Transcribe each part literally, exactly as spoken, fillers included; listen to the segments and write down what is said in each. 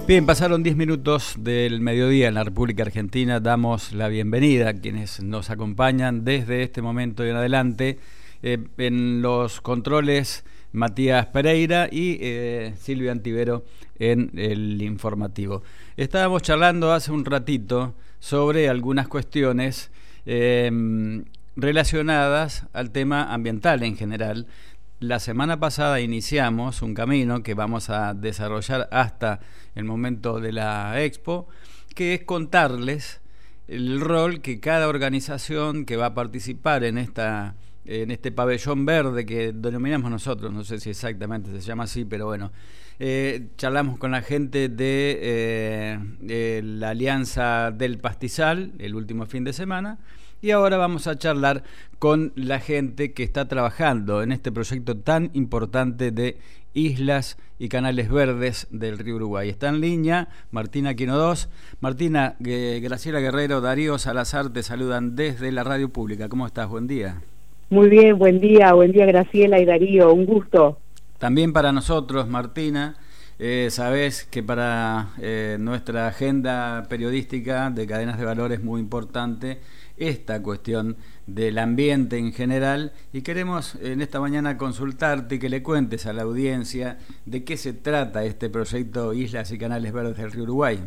Bien, pasaron diez minutos del mediodía en la República Argentina. Damos la bienvenida a quienes nos acompañan desde este momento en adelante. Eh, en los controles, Matías Pereira y eh, Silvia Antivero en el informativo. Estábamos charlando hace un ratito sobre algunas cuestiones eh, relacionadas al tema ambiental en general. La semana pasada iniciamos un camino que vamos a desarrollar hasta el momento de la Expo, que es contarles el rol que cada organización que va a participar en esta en este pabellón verde que denominamos nosotros, no sé si exactamente se llama así, pero bueno, eh, charlamos con la gente de, eh, de la Alianza del Pastizal el último fin de semana. Y ahora vamos a charlar con la gente que está trabajando en este proyecto tan importante de islas y canales verdes del río Uruguay. Está en línea Martina Quinodós. Martina, eh, Graciela Guerrero, Darío Salazar te saludan desde la radio pública. ¿Cómo estás? Buen día. Muy bien, buen día, buen día Graciela y Darío, un gusto. También para nosotros, Martina. Eh, sabés que para eh, nuestra agenda periodística de Cadenas de Valor es muy importante esta cuestión del ambiente en general, y queremos en esta mañana consultarte y que le cuentes a la audiencia de qué se trata este proyecto Islas y Canales Verdes del Río Uruguay.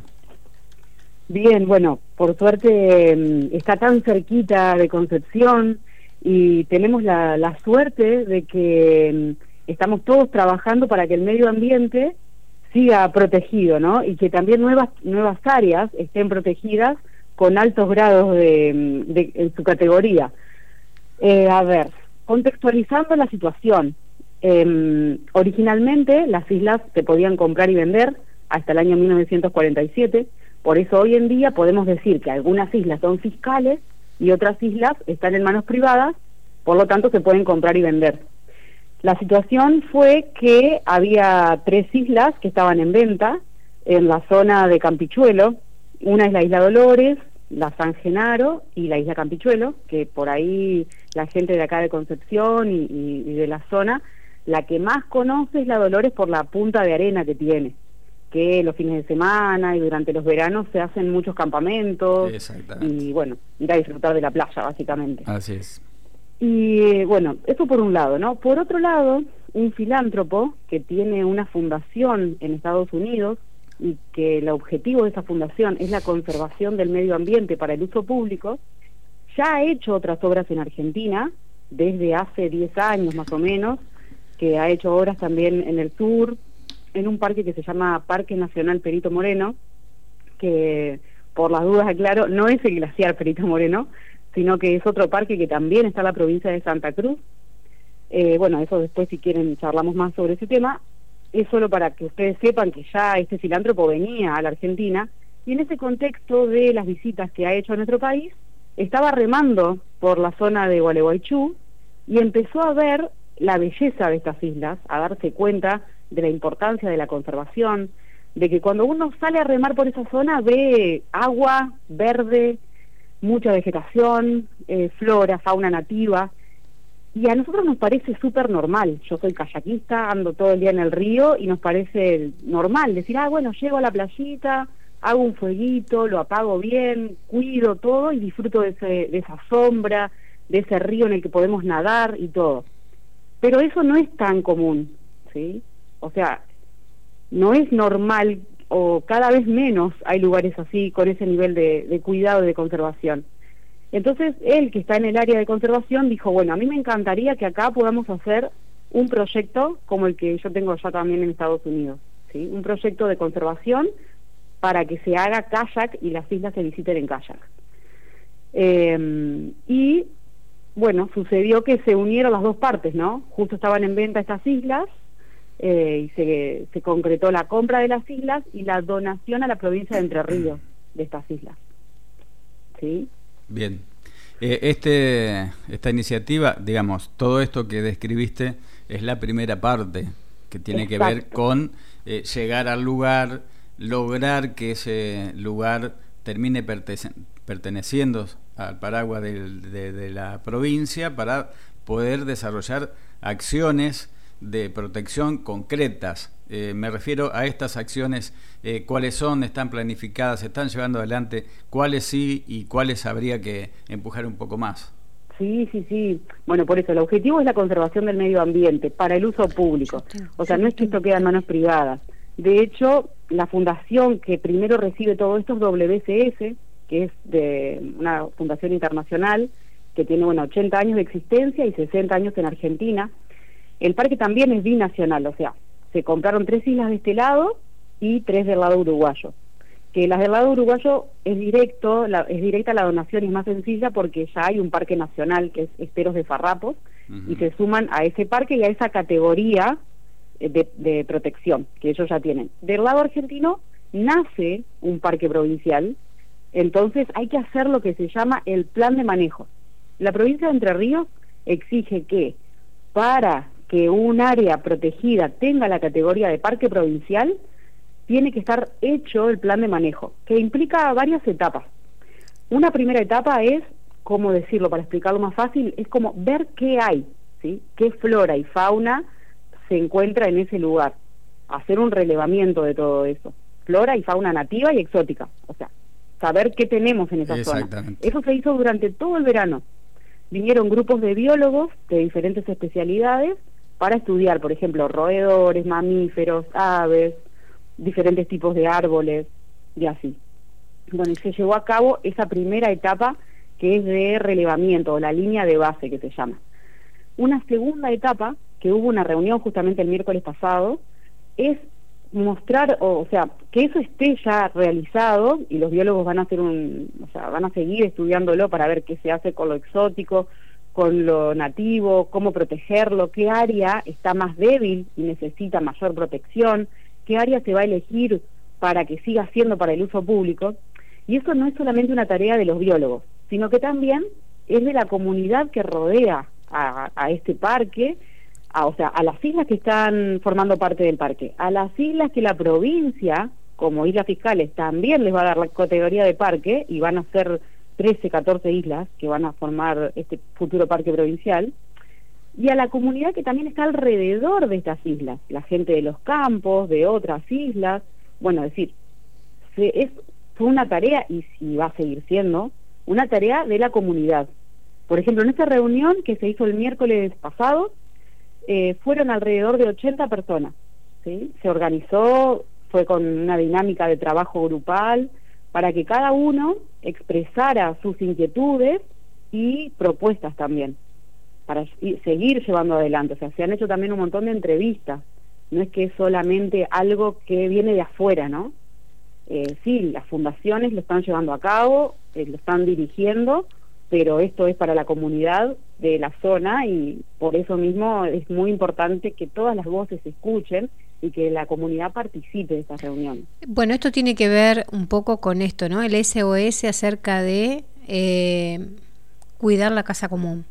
Bien, bueno, por suerte está tan cerquita de Concepción y tenemos la, la suerte de que estamos todos trabajando para que el medio ambiente siga protegido, ¿no? Y que también nuevas nuevas áreas estén protegidas con altos grados de, de en su categoría. Eh, a ver, contextualizando la situación, eh, originalmente las islas se podían comprar y vender hasta el año mil novecientos cuarenta y siete, por eso hoy en día podemos decir que algunas islas son fiscales y otras islas están en manos privadas, por lo tanto se pueden comprar y vender. La situación fue que había tres islas que estaban en venta en la zona de Campichuelo. Una es la Isla Dolores, la San Genaro y la Isla Campichuelo, que por ahí la gente de acá de Concepción y, y, y de la zona, la que más conoce es la Dolores por la punta de arena que tiene, que los fines de semana y durante los veranos se hacen muchos campamentos y bueno, ir a disfrutar de la playa básicamente. Así es. Y bueno, eso por un lado, ¿no? Por otro lado, un filántropo que tiene una fundación en Estados Unidos y que el objetivo de esa fundación es la conservación del medio ambiente para el uso público, ya ha hecho otras obras en Argentina, desde hace diez años más o menos, que ha hecho obras también en el sur, en un parque que se llama Parque Nacional Perito Moreno, que por las dudas aclaro, no es el glaciar Perito Moreno, sino que es otro parque que también está en la provincia de Santa Cruz. Eh, bueno, eso después si quieren charlamos más sobre ese tema. Es solo para que ustedes sepan que ya este filántropo venía a la Argentina, y en ese contexto de las visitas que ha hecho a nuestro país, estaba remando por la zona de Gualeguaychú y empezó a ver la belleza de estas islas, a darse cuenta de la importancia de la conservación, de que cuando uno sale a remar por esa zona ve agua verde, mucha vegetación, eh, flora, fauna nativa, y a nosotros nos parece súper normal. Yo soy kayakista, ando todo el día en el río y nos parece normal decir, ah, bueno, llego a la playita, hago un fueguito, lo apago bien, cuido todo y disfruto de, ese, de esa sombra, de ese río en el que podemos nadar y todo. Pero eso no es tan común, ¿sí? O sea, no es normal, o cada vez menos hay lugares así con ese nivel de, de cuidado y de conservación. Entonces él, que está en el área de conservación, dijo, bueno, a mí me encantaría que acá podamos hacer un proyecto como el que yo tengo ya también en Estados Unidos, ¿sí? Un proyecto de conservación para que se haga kayak y las islas se visiten en kayak. Eh, y bueno, sucedió que se unieron las dos partes, ¿no? Justo estaban en venta estas islas, eh, y se, se concretó la compra de las islas y la donación a la provincia de Entre Ríos de estas islas, ¿sí? Bien. Eh, este esta iniciativa, digamos, todo esto que describiste es la primera parte, que tiene Exacto. que ver con eh, llegar al lugar, lograr que ese lugar termine perteneciendo al paraguas de, de, de la provincia para poder desarrollar acciones de protección concretas. Eh, me refiero a estas acciones, eh, cuáles son, están planificadas, se están llevando adelante, cuáles sí y cuáles habría que empujar un poco más. Sí, sí, sí. Bueno, por eso el objetivo es la conservación del medio ambiente para el uso público. O sea, no es que esto quede en manos privadas. De hecho, la fundación que primero recibe todo esto es W C S, que es de una fundación internacional que tiene, bueno, ochenta años de existencia y sesenta años en Argentina. El parque también es binacional, o sea, se compraron tres islas de este lado y tres del lado uruguayo. Que las del lado uruguayo es directo, la, es directa la donación y es más sencilla porque ya hay un parque nacional que es Esteros de Farrapos, uh-huh. y se suman a ese parque y a esa categoría de, de protección que ellos ya tienen. Del lado argentino nace un parque provincial, entonces hay que hacer lo que se llama el plan de manejo. La provincia de Entre Ríos exige que para que un área protegida tenga la categoría de parque provincial, tiene que estar hecho el plan de manejo, que implica varias etapas. Una primera etapa es, ¿cómo decirlo para explicarlo más fácil? Es como ver qué hay, ¿sí? Qué flora y fauna se encuentra en ese lugar. Hacer un relevamiento de todo eso. Flora y fauna nativa y exótica. O sea, saber qué tenemos en esa zona. Eso se hizo durante todo el verano. Vinieron grupos de biólogos de diferentes especialidades para estudiar, por ejemplo, roedores, mamíferos, aves, diferentes tipos de árboles y así. Bueno, y se llevó a cabo esa primera etapa que es de relevamiento, o la línea de base que se llama. Una segunda etapa, que hubo una reunión justamente el miércoles pasado, es mostrar, o, o sea, que eso esté ya realizado, y los biólogos van a hacer un, o sea, van a seguir estudiándolo para ver qué se hace con lo exótico, con lo nativo, cómo protegerlo, qué área está más débil y necesita mayor protección, qué área se va a elegir para que siga siendo para el uso público. Y eso no es solamente una tarea de los biólogos, sino que también es de la comunidad que rodea a, a este parque, a, o sea, a las islas que están formando parte del parque, a las islas que la provincia, como islas fiscales, también les va a dar la categoría de parque, y van a ser trece, catorce islas que van a formar este futuro parque provincial, y a la comunidad que también está alrededor de estas islas, la gente de los campos, de otras islas. Bueno, es decir, se, es, fue una tarea, y si va a seguir siendo, una tarea de la comunidad. Por ejemplo, en esta reunión que se hizo el miércoles pasado, eh, fueron alrededor de ochenta personas, ¿sí? Se organizó, fue con una dinámica de trabajo grupal, para que cada uno expresara sus inquietudes y propuestas también, para seguir llevando adelante. O sea, se han hecho también un montón de entrevistas, no es que es solamente algo que viene de afuera, ¿no? Eh, sí, las fundaciones lo están llevando a cabo, eh, lo están dirigiendo, pero esto es para la comunidad de la zona, y por eso mismo es muy importante que todas las voces se escuchen y que la comunidad participe de estas reuniones. Bueno, esto tiene que ver un poco con esto, ¿no? El S O S acerca de eh, cuidar la casa común.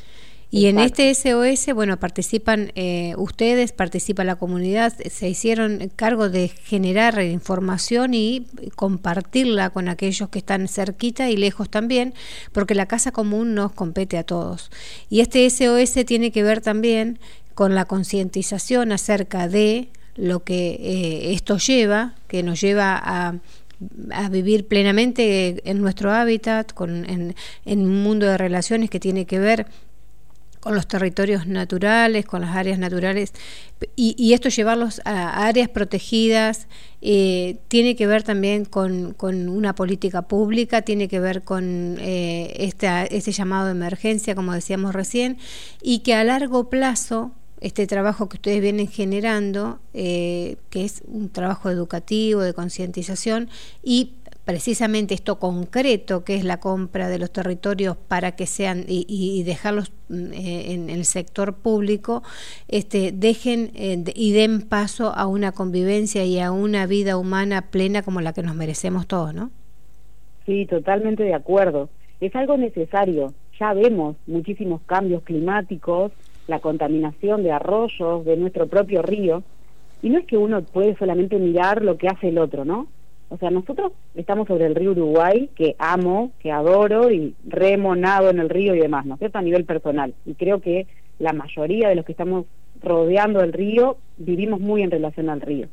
Y Exacto. En este S O S, bueno, participan eh, ustedes, participa la comunidad, se hicieron cargo de generar información y compartirla con aquellos que están cerquita y lejos también, porque la casa común nos compete a todos. Y este S O S tiene que ver también con la concientización acerca de lo que eh, esto lleva, que nos lleva a a vivir plenamente en nuestro hábitat, con, en, en un mundo de relaciones que tiene que ver con los territorios naturales, con las áreas naturales, y, y esto llevarlos a áreas protegidas, eh, tiene que ver también con, con una política pública, tiene que ver con eh, esta, este llamado de emergencia, como decíamos recién, y que a largo plazo este trabajo que ustedes vienen generando, eh, que es un trabajo educativo, de concientización, y precisamente esto concreto, que es la compra de los territorios para que sean, y, y dejarlos eh, en el sector público, este, dejen eh, de, y den paso a una convivencia y a una vida humana plena como la que nos merecemos todos, ¿no? Sí, totalmente de acuerdo. Es algo necesario. Ya vemos muchísimos cambios climáticos, la contaminación de arroyos, de nuestro propio río, y no es que uno puede solamente mirar lo que hace el otro, ¿no? O sea, nosotros estamos sobre el río Uruguay, que amo, que adoro, y remo, nado en el río y demás, ¿no es cierto?, a nivel personal. Y creo que la mayoría de los que estamos rodeando el río, vivimos muy en relación al río.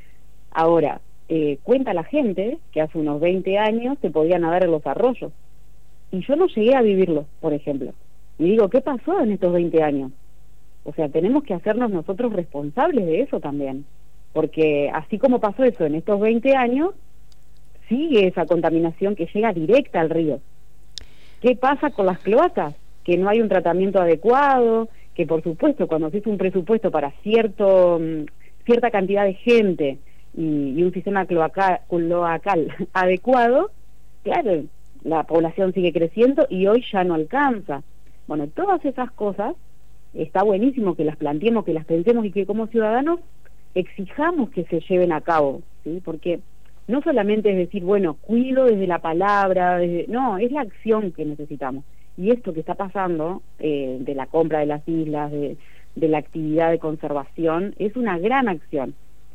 Ahora, eh, cuenta la gente que hace unos veinte años se podía nadar en los arroyos, y yo no llegué a vivirlo, por ejemplo. Y digo, ¿qué pasó en estos veinte años? O sea, tenemos que hacernos nosotros responsables de eso también, porque así como pasó eso en estos veinte años, sigue esa contaminación que llega directa al río. ¿Qué pasa con las cloacas? Que no hay un tratamiento adecuado, que por supuesto cuando se hizo un presupuesto para cierto cierta cantidad de gente y, y un sistema cloacal, cloacal adecuado, claro, la población sigue creciendo y hoy ya no alcanza. Bueno, todas esas cosas está buenísimo que las planteemos, que las pensemos y que como ciudadanos exijamos que se lleven a cabo, ¿sí? Porque no solamente es decir, bueno, cuido desde la palabra, desde... no, es la acción que necesitamos. Y esto que está pasando, eh, de la compra de las islas, de, de la actividad de conservación, es una gran acción.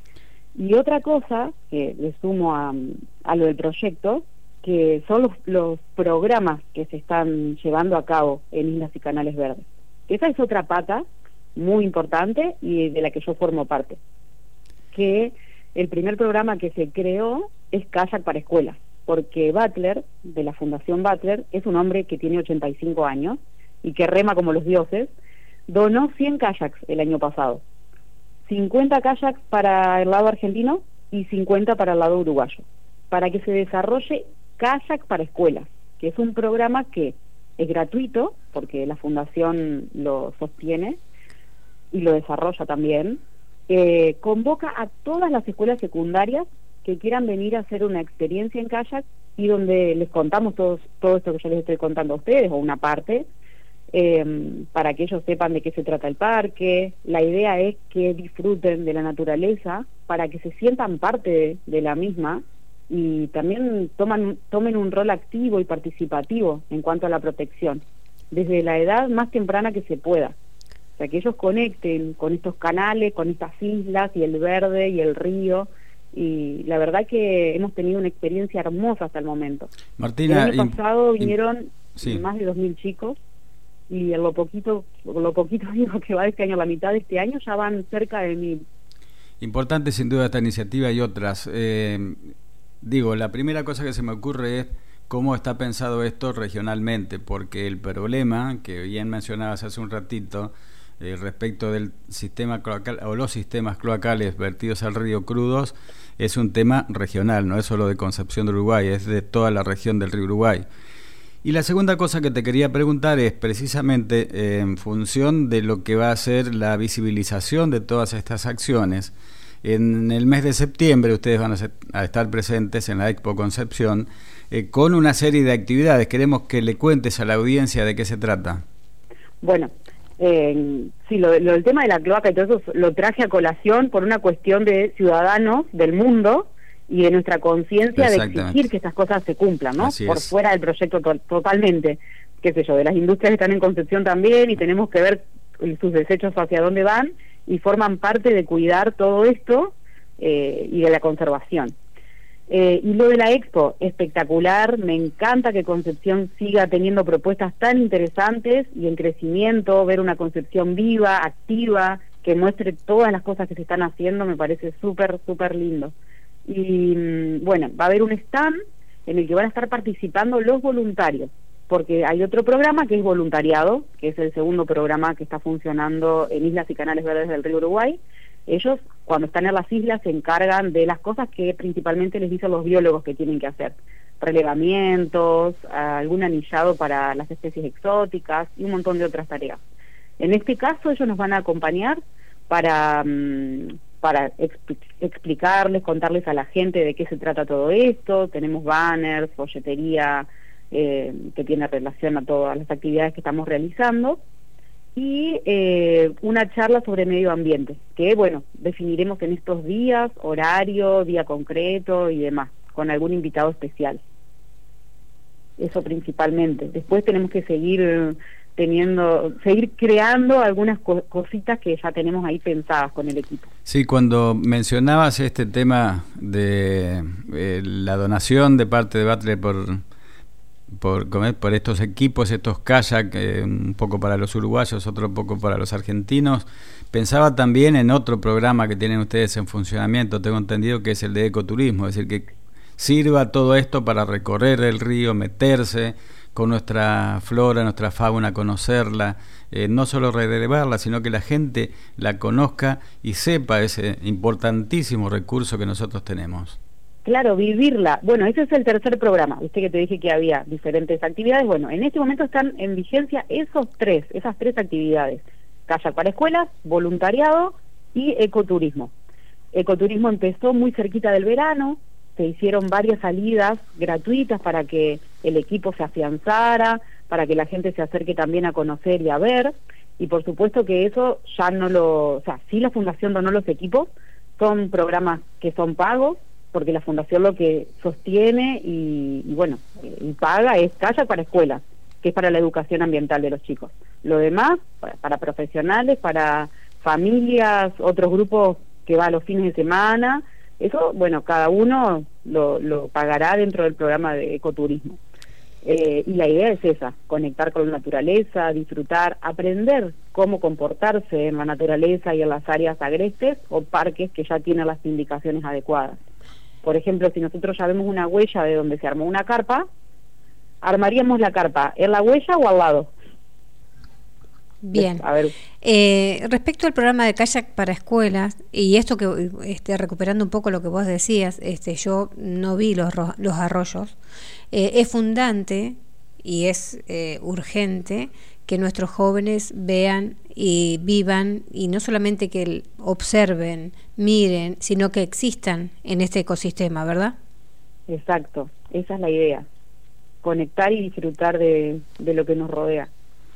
Y otra cosa, que le sumo a, a lo del proyecto, que son los, los programas que se están llevando a cabo en Islas y Canales Verdes. Esa es otra pata muy importante y de la que yo formo parte. Que el primer programa que se creó es Kayak para Escuelas, porque Butler, de la Fundación Butler, es un hombre que tiene ochenta y cinco años y que rema como los dioses, donó cien kayaks el año pasado, cincuenta kayaks para el lado argentino y cincuenta para el lado uruguayo, para que se desarrolle Kayak para Escuelas, que es un programa que es gratuito, porque la Fundación lo sostiene y lo desarrolla también. Eh, convoca a todas las escuelas secundarias que quieran venir a hacer una experiencia en kayak y donde les contamos todos, todo esto que yo les estoy contando a ustedes, o una parte, eh, para que ellos sepan de qué se trata el parque. La idea es que disfruten de la naturaleza para que se sientan parte de, de la misma y también toman, tomen un rol activo y participativo en cuanto a la protección, desde la edad más temprana que se pueda. O sea, que ellos conecten con estos canales, con estas islas y el verde y el río, y la verdad que hemos tenido una experiencia hermosa hasta el momento. Martina, el año pasado vinieron sí. más de dos mil chicos, y en lo poquito, lo poquito digo que va de este año, la mitad de este año, ya van cerca de mil. Importante sin duda esta iniciativa y otras. Eh, digo, la primera cosa que se me ocurre es cómo está pensado esto regionalmente, porque el problema que bien mencionabas hace un ratito, Eh, respecto del sistema cloacal o los sistemas cloacales vertidos al río crudos, es un tema regional, no es solo de Concepción de Uruguay, es de toda la región del río Uruguay. Y la segunda cosa que te quería preguntar es precisamente eh, en función de lo que va a ser la visibilización de todas estas acciones. En el mes de septiembre ustedes van a, ser, a estar presentes en la Expo Concepción eh, con una serie de actividades. Queremos que le cuentes a la audiencia de qué se trata. Bueno, Eh, sí, lo, lo del tema de la cloaca y todo eso lo traje a colación por una cuestión de ciudadanos del mundo y de nuestra conciencia de exigir que estas cosas se cumplan, ¿no? Así por es. fuera del proyecto to totalmente, qué sé yo, de las industrias que están en Concepción también, y tenemos que ver sus desechos hacia dónde van, y forman parte de cuidar todo esto eh, y de la conservación. Eh, y lo de la Expo, espectacular, me encanta que Concepción siga teniendo propuestas tan interesantes y en crecimiento, ver una Concepción viva, activa, que muestre todas las cosas que se están haciendo, me parece súper, súper lindo. Y bueno, va a haber un stand en el que van a estar participando los voluntarios, porque hay otro programa que es voluntariado, que es el segundo programa que está funcionando en Islas y Canales Verdes del Río Uruguay. Ellos, cuando están en las islas, se encargan de las cosas que principalmente les dicen los biólogos que tienen que hacer: relevamientos, algún anillado para las especies exóticas y un montón de otras tareas. En este caso ellos nos van a acompañar para, para expl explicarles, contarles a la gente de qué se trata todo esto. Tenemos banners, folletería eh, que tiene relación a todas las actividades que estamos realizando, y eh, una charla sobre medio ambiente, que bueno, definiremos en estos días, horario, día concreto y demás, con algún invitado especial. Eso principalmente. Después tenemos que seguir teniendo, seguir creando algunas co cositas que ya tenemos ahí pensadas con el equipo. Sí, cuando mencionabas este tema de eh, la donación de parte de Butler por por, por estos equipos, estos kayak, eh, un poco para los uruguayos, otro poco para los argentinos. Pensaba también en otro programa que tienen ustedes en funcionamiento, tengo entendido que es el de ecoturismo, es decir, que sirva todo esto para recorrer el río, meterse con nuestra flora, nuestra fauna, conocerla, eh, no solo relevarla, sino que la gente la conozca y sepa ese importantísimo recurso que nosotros tenemos. Claro, vivirla. Bueno, ese es el tercer programa. Viste que te dije que había diferentes actividades. Bueno, en este momento están en vigencia esos tres, esas tres actividades. Kayak para escuelas, voluntariado y ecoturismo. Ecoturismo empezó muy cerquita del verano, se hicieron varias salidas gratuitas para que el equipo se afianzara, para que la gente se acerque también a conocer y a ver, y por supuesto que eso ya no lo... O sea, sí la Fundación donó los equipos, son programas que son pagos, porque la Fundación lo que sostiene y, y bueno, y paga es Kayak para escuelas, que es para la educación ambiental de los chicos. Lo demás, para, para profesionales, para familias, otros grupos que va a los fines de semana, eso, bueno, cada uno lo, lo pagará dentro del programa de ecoturismo. Eh, y la idea es esa, conectar con la naturaleza, disfrutar, aprender cómo comportarse en la naturaleza y en las áreas agrestes o parques que ya tienen las indicaciones adecuadas. Por ejemplo, si nosotros ya vemos una huella de donde se armó una carpa, armaríamos la carpa en la huella o al lado. Bien. A ver. Eh, respecto al programa de kayak para escuelas, y esto que este, recuperando un poco lo que vos decías, este, yo no vi los, los arroyos, eh, es fundante y es eh, urgente que nuestros jóvenes vean y vivan, y no solamente que observen, miren, sino que existan en este ecosistema, ¿verdad? Exacto, esa es la idea, conectar y disfrutar de, de lo que nos rodea.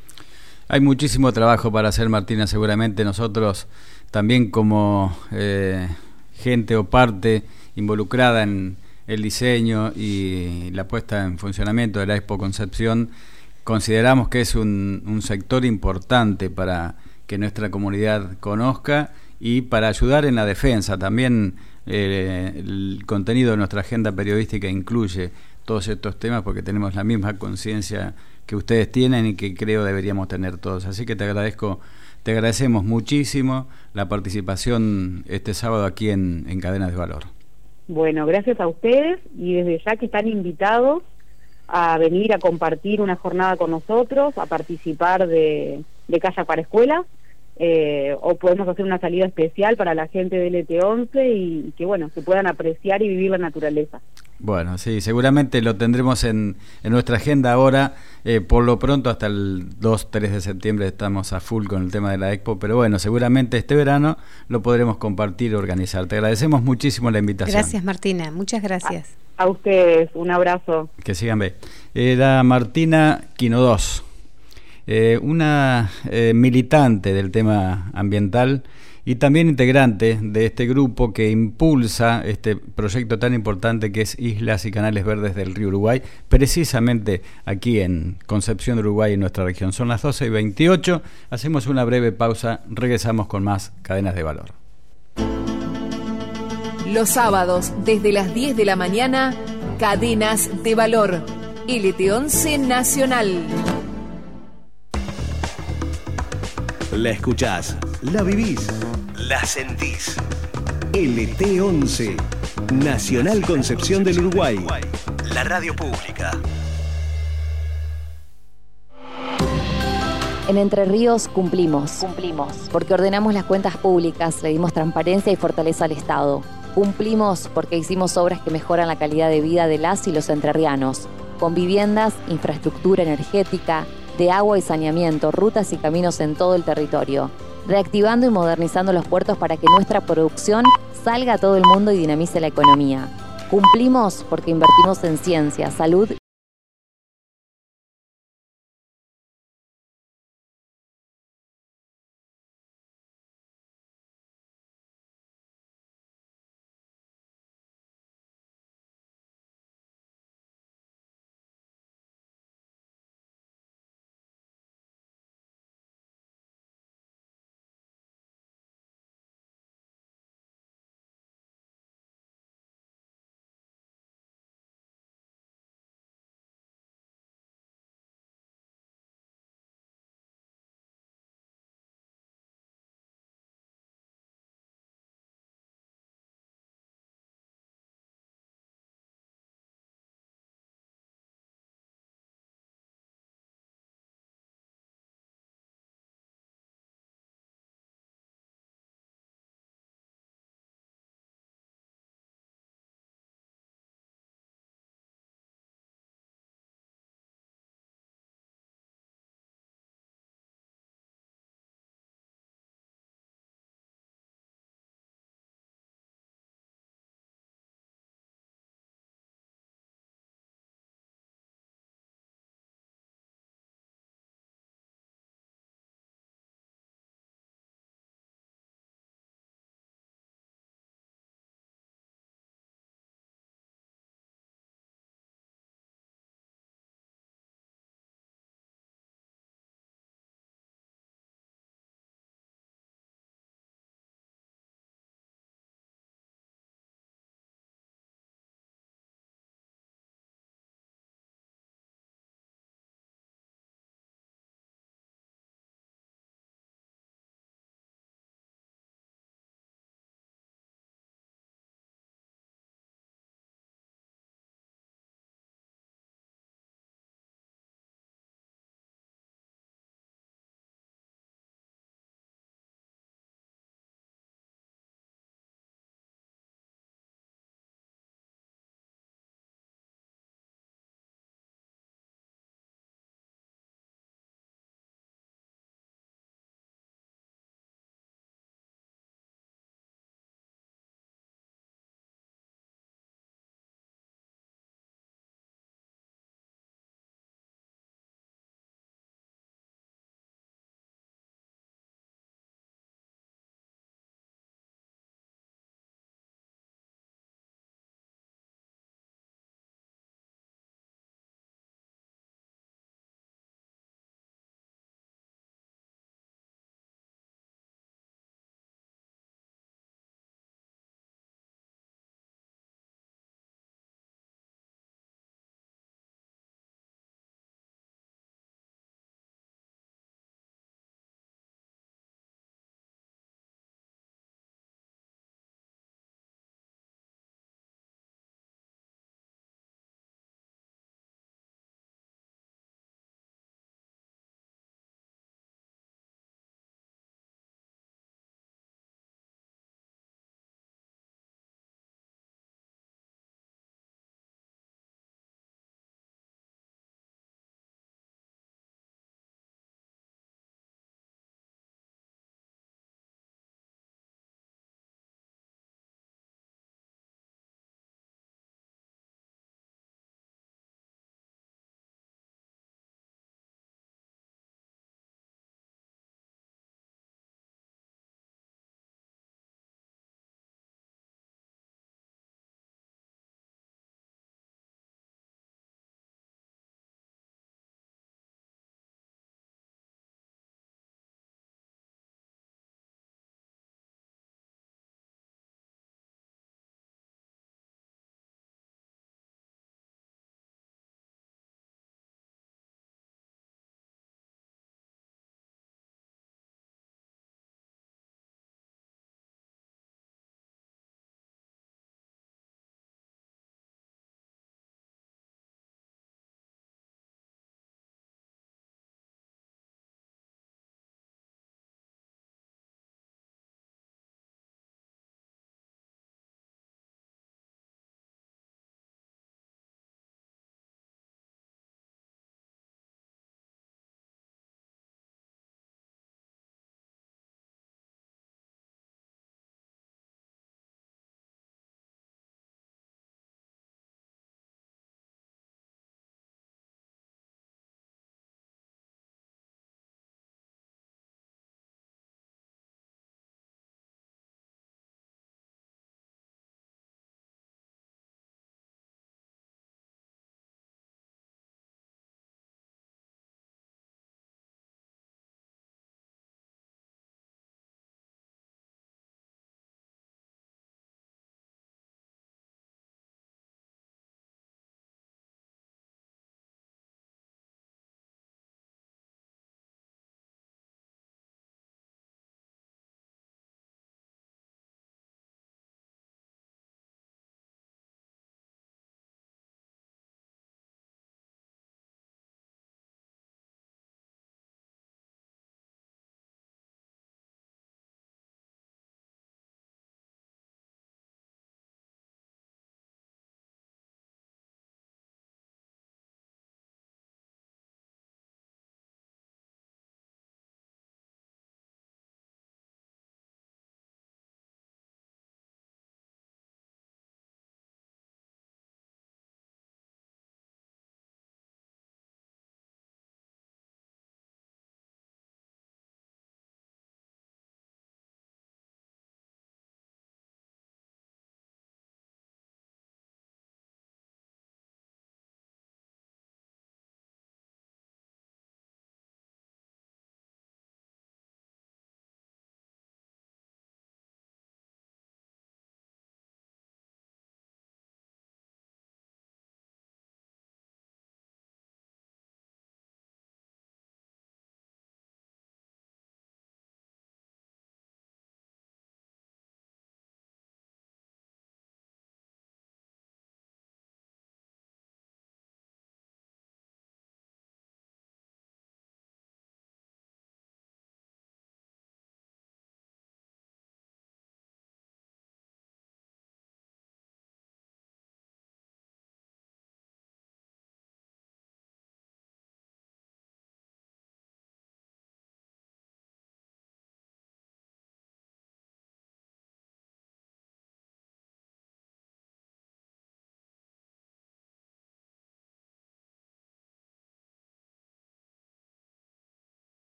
Hay muchísimo trabajo para hacer, Martina, seguramente nosotros también como eh, gente o parte involucrada en el diseño y la puesta en funcionamiento de la Expo Concepción, consideramos que es un, un sector importante para que nuestra comunidad conozca y para ayudar en la defensa. También eh, el contenido de nuestra agenda periodística incluye todos estos temas porque tenemos la misma conciencia que ustedes tienen y que creo deberíamos tener todos. Así que te agradezco, te agradecemos muchísimo la participación este sábado aquí en, en Cadenas de Valor. Bueno, gracias a ustedes y desde ya que están invitados a venir a compartir una jornada con nosotros, a participar de, de Kayak para Escuelas, eh, o podemos hacer una salida especial para la gente del E T once y, y que bueno, se puedan apreciar y vivir la naturaleza. Bueno, sí, seguramente lo tendremos en, en nuestra agenda ahora, eh, por lo pronto hasta el dos tres de septiembre estamos a full con el tema de la Expo, pero bueno, seguramente este verano lo podremos compartir y organizar. Te agradecemos muchísimo la invitación. Gracias, Martina, muchas gracias. A, a ustedes, un abrazo. Que sigan bien. Era Martina Quinodós, eh, una eh, militante del tema ambiental y también integrante de este grupo que impulsa este proyecto tan importante que es Islas y Canales Verdes del Río Uruguay, precisamente aquí en Concepción de Uruguay, en nuestra región. Son las doce y veintiocho, hacemos una breve pausa, regresamos con más Cadenas de Valor. Los sábados, desde las diez de la mañana, Cadenas de Valor, L T once Nacional. La escuchás, la vivís, la sentís. L T once, Nacional Concepción del Uruguay, la radio pública. En Entre Ríos cumplimos, cumplimos, porque ordenamos las cuentas públicas, le dimos transparencia y fortaleza al Estado. Cumplimos porque hicimos obras que mejoran la calidad de vida de las y los entrerrianos, con viviendas, infraestructura energética, de agua y saneamiento, rutas y caminos en todo el territorio, reactivando y modernizando los puertos para que nuestra producción salga a todo el mundo y dinamice la economía. Cumplimos porque invertimos en ciencia, salud